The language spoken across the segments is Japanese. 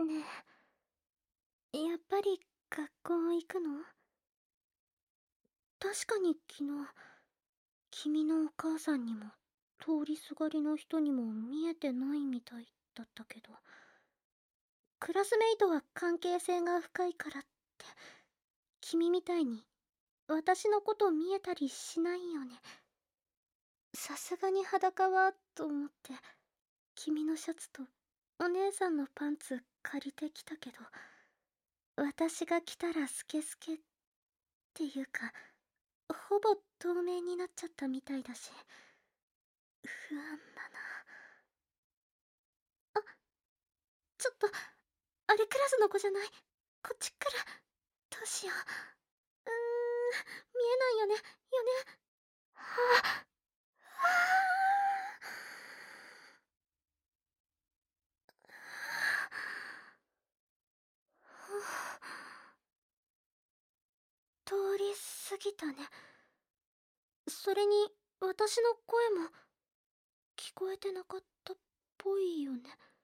ねえ、やっぱり学校行くの？確かに昨日、君のお母さんにも、通りすがりの人にも見えてないみたいだったけど、クラスメイトは関係性が深いからって、君みたいに、私のこと見えたりしないよね。さすがに裸は、と思って、君のシャツと、お姉さんのパンツ借りてきたけど、私が着たらスケスケっていうか、ほぼ透明になっちゃったみたいだし、不安だな。あ、ちょっと、あれクラスの子じゃない？こっち来る。どうしよう。見えないよね、よね。はあ、はあ、通り過ぎたね。それに、私の声も、聞こえてなかったっぽいよね。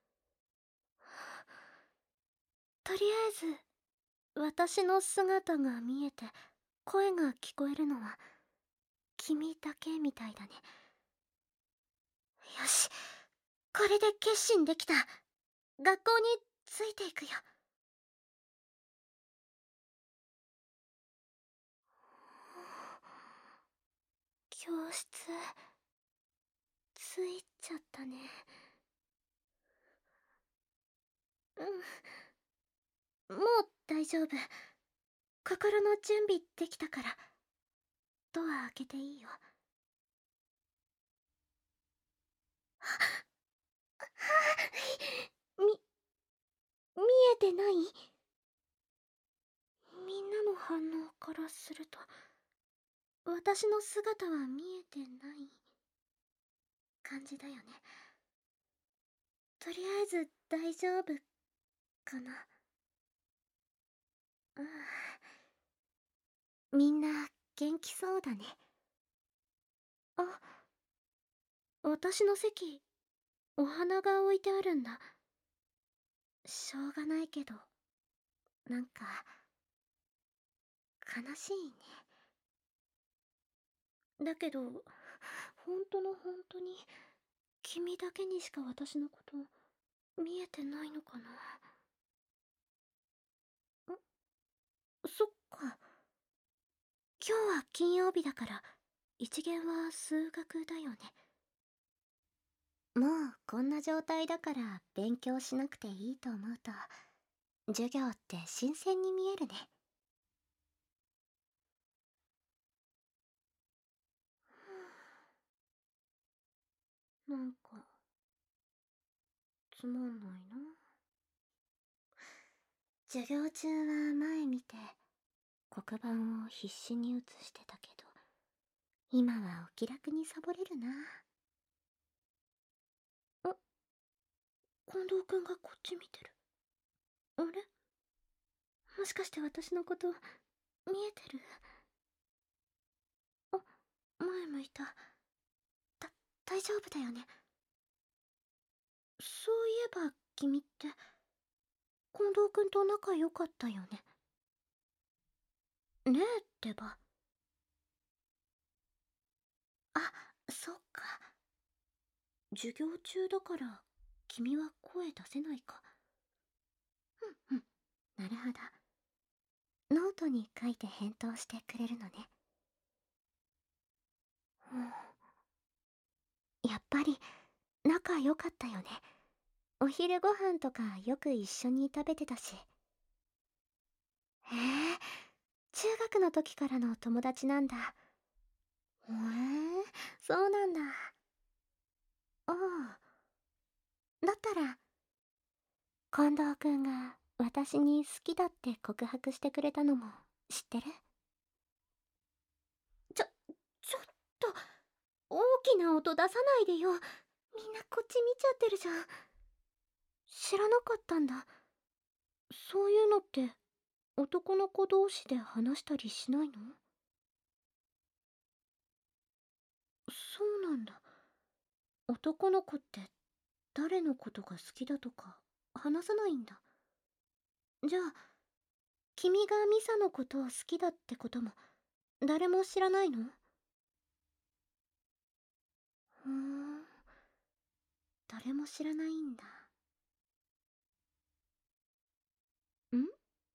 とりあえず、私の姿が見えて、声が聞こえるのは、君だけみたいだね。よし、これで決心できた。学校についていくよ。教室、ついちゃったね。もう大丈夫。心の準備できたから。ドア開けていいよ。み、見えてない？みんなの反応からすると、私の姿は見えてない感じだよね。とりあえず大丈夫かな。うん。みんな元気そうだね。あ、私の席、お花が置いてあるんだ。しょうがないけど、なんか、悲しいね。だけど、本当の本当に、君だけにしか私のこと見えてないのかな。そっか。今日は金曜日だから、一限は数学だよね。もうこんな状態だから勉強しなくていいと思うと、授業って新鮮に見えるね。なんか、つまんないな。授業中は前見て、黒板を必死に写してたけど、今はお気楽にサボれるな。あ、近藤くんがこっち見てる。あれ？もしかして私のこと見えてる？あ、前向いた。だ、大丈夫だよね。そういえば君って、近藤くんと仲良かったよね。ねえってば。あ、そっか。授業中だから君は声出せないか。うんうん。なるほど。ノートに書いて返答してくれるのね。やっぱり仲良かったよね。お昼ご飯とかよく一緒に食べてたし。へえ、中学の時からの友達なんだ。へえ、そうなんだ。ああ、だったら、近藤くんが私に好きだって告白してくれたのも知ってる？ちょ、ちょっと、大きな音出さないでよ。みんなこっち見ちゃってるじゃん。知らなかったんだ。そういうのって男の子同士で話したりしないの？そうなんだ。男の子って誰のことが好きだとか話さないんだ。 じゃあ、君がミサのことを好きだってことも、誰も知らないの？ふーん、誰も知らないんだ。ん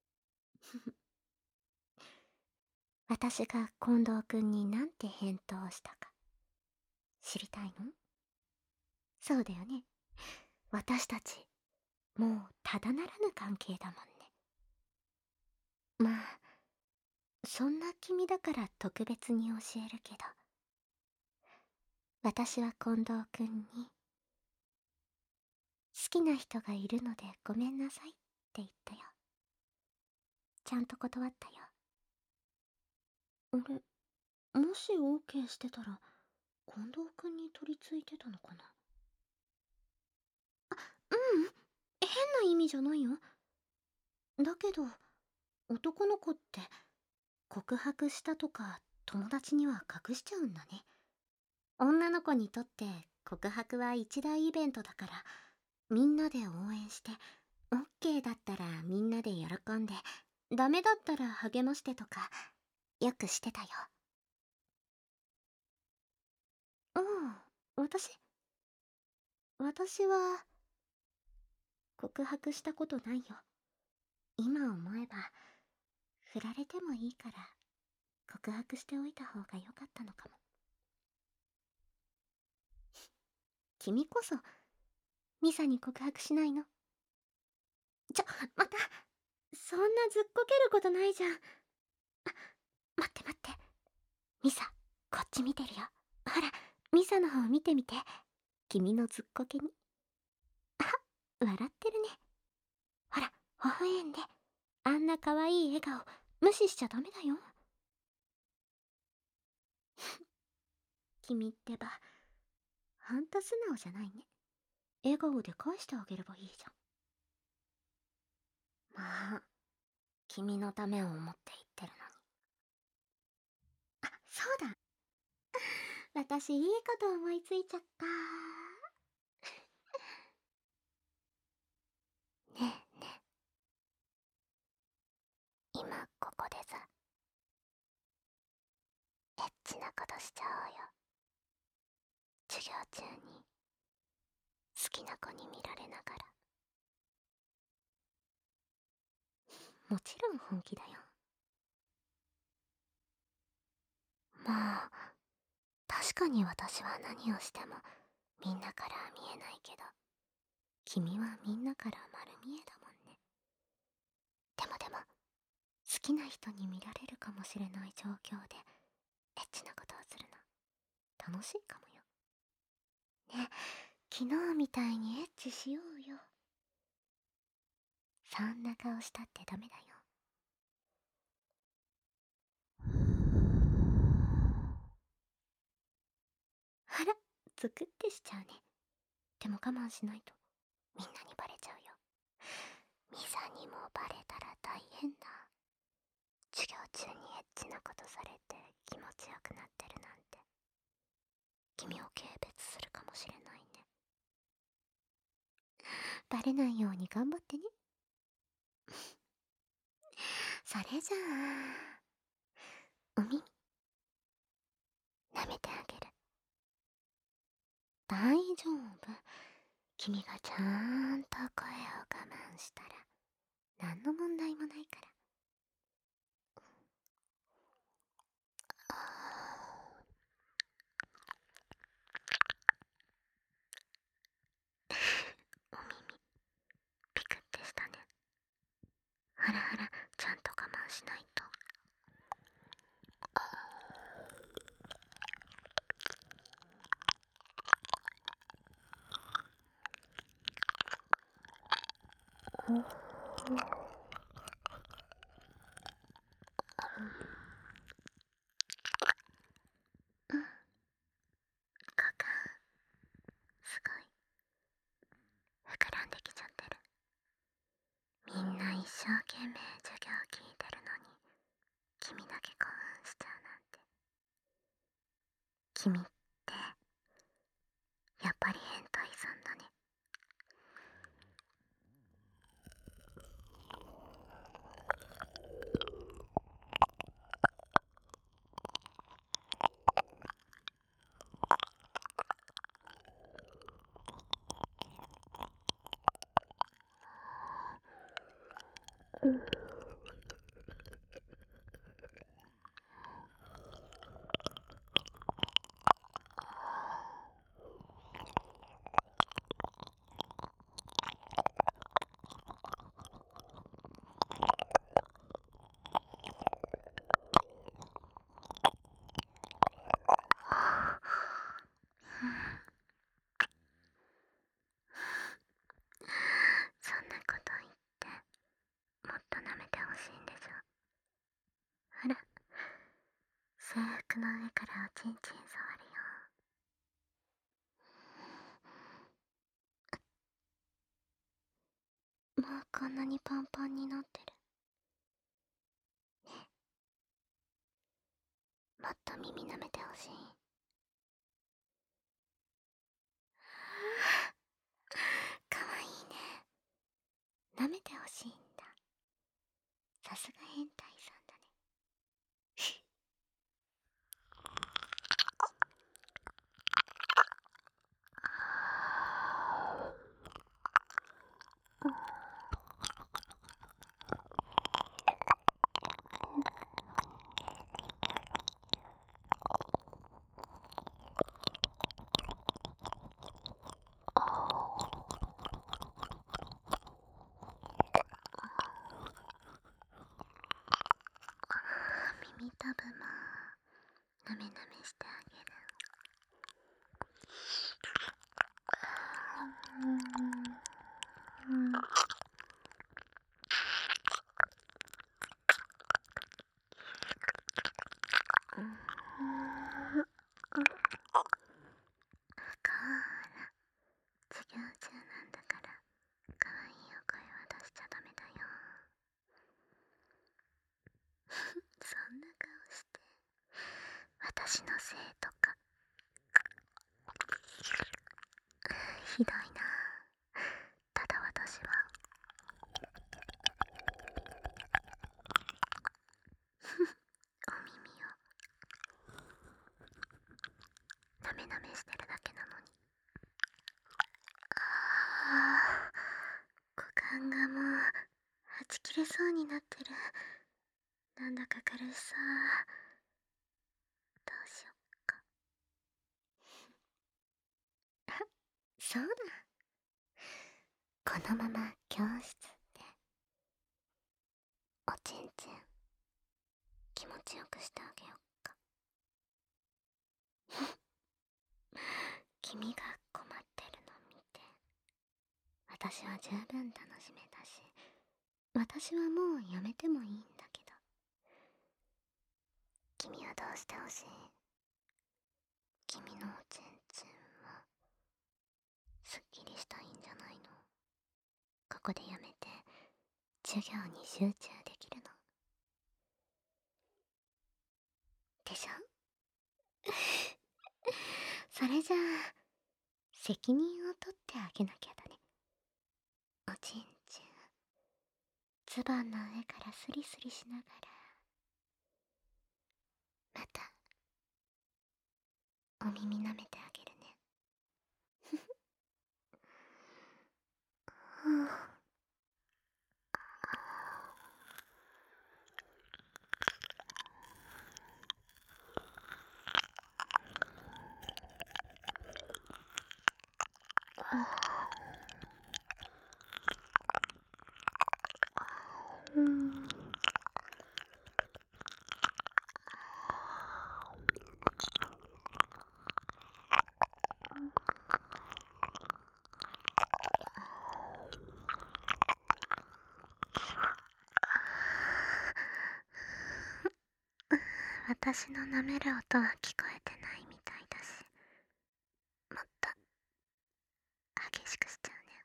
私が近藤くんになんて返答したか、知りたいの？そうだよね。私たち、もうただならぬ関係だもんね。まあ、そんな君だから特別に教えるけど、私は近藤くんに、好きな人がいるのでごめんなさいって言ったよ。ちゃんと断ったよ。俺、もし OK してたら、近藤くんに取り付いてたのかな？うん、変な意味じゃないよ。だけど、男の子って告白したとか友達には隠しちゃうんだね。女の子にとって告白は一大イベントだから、みんなで応援して、OK だったらみんなで喜んで、ダメだったら励ましてとか、よくしてたよ。うん、私は告白したことないよ。今思えば、振られてもいいから告白しておいた方が良かったのかも。君こそミサに告白しないの？また、そんなずっこけることないじゃん。待って待って。ミサ、こっち見てるよ。ほら、ミサの方見てみて。君のずっこけに。あ、笑ってるね。ほら、微笑んで。あんな可愛い笑顔、無視しちゃダメだよ。君ってば、ほんと素直じゃないね。笑顔で返してあげればいいじゃん。まあ、君のためを思って言ってるのに。あ、そうだ。私、いいこと思いついちゃった。ねえねえ、今ここでさ、エッチなことしちゃおうよ。授業中に好きな子に見られながら。もちろん本気だよ。まあ、確かに私は何をしてもみんなから見えないけど、君はみんなから丸見えだもんね。でも、好きな人に見られるかもしれない状況でエッチなことをするの楽しいかもよ。ね、昨日みたいにエッチしようよ。そんな顔したってダメだよ。あら、ゾクってしちゃうね。でも我慢しないとみんなにバレちゃうよ。ミサにもバレたら大変だ。授業中にエッチなことされて気持ちよくなってるなんて、君を軽蔑するかもしれないね。バレないように頑張ってね。それじゃあ、お耳舐めてあげる。大丈夫。君がちゃんと声を我慢したら何の問題もないから。お耳ピクってしたね。ほらほら、ちゃんと我慢しないと。うん、ここすごい膨らんできちゃってる。みんな一生懸命授業聞いてるのに、君だけ興奮しちゃうなんて。君ってやっぱり変態さんだね。 そんなこと言ってもっと舐めてほしいんでしょ。ほら、制服の上からおちんちん触るよ。もうこんなにパンパンになってる。ね、もっと耳舐めてほしい。かわいいね。舐めてほしいんだ。さすが変態さんだね。耳たぶもなめなめしてあげる。こら、授業中なんだからかわいいお声は出しちゃダメだよ。そんな顔して私のせいとか。ひどいな。ただ私はお耳をなめなめしてるだけなのに。あー、股間がもうはち切れそうになってる。なんだか苦しそう。どうしよっか。あ、そうだ、このまま教室でおちんちん気持ちよくしてあげよっか。君が困ってるの見て私は十分楽しめたし、私はもうやめてもいいんだけど、君はどうしてほしい？君のおちんちんはすっきりしたいんじゃないの？ここでやめて授業に集中できるのでしょ？それじゃあ責任を取ってあげなきゃだね。おちんちんズボンの上からスリスリしながら、またお耳舐めてあげるね。私の舐める音は聞こえてないみたいだし、もっと激しくしちゃうね。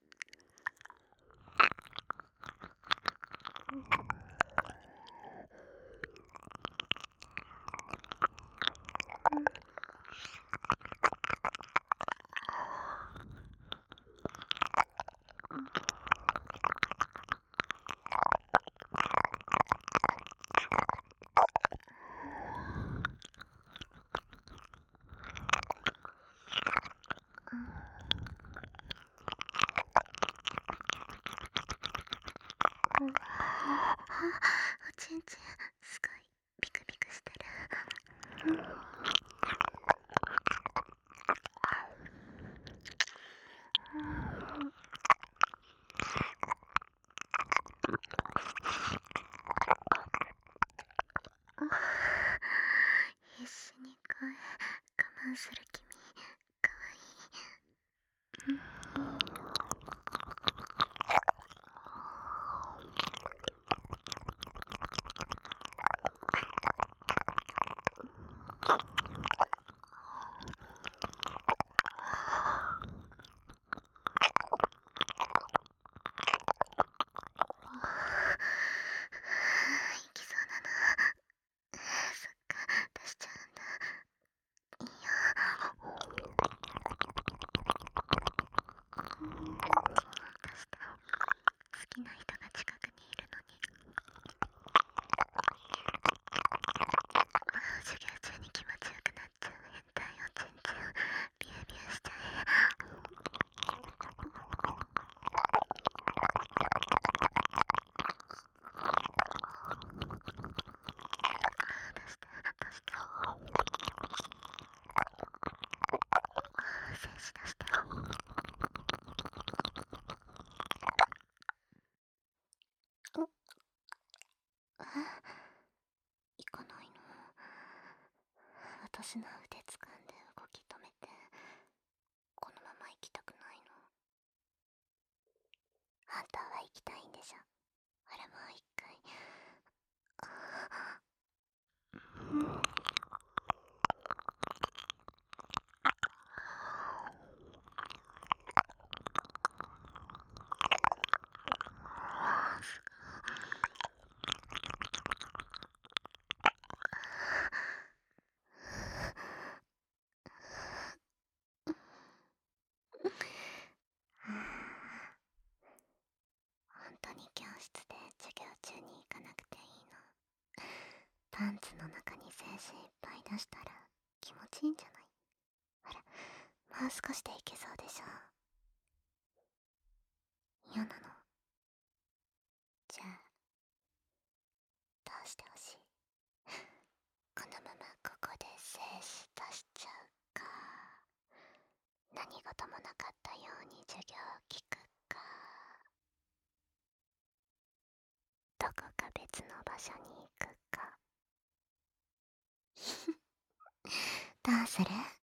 おちんちんすごいピクピクしてる。必死に声我慢する君かわいい。いきそうだな。そっか、出しちゃうんだ。いいよ。出した。好きな人が近くにいるのに。授業中に気持ちよくなっちゃう変態おちんちんビュービューしちゃえ。出した出した。精子出した。行かないの？私の腕掴んで動き止めて、このまま行きたくないの？あんたは行きたいんでしょ？ほらもう一回。本当に教室で授業中に行かなくていいの？パンツの中に精子いっぱい出したら気持ちいいんじゃない？ほら、もう少しでいけそうでしょ？嫌なの？じゃあどうしてほしい？このままここで精子出しちゃうか、何事もなかったように授業を聞くか、どこか別の場所に行くか。どうする？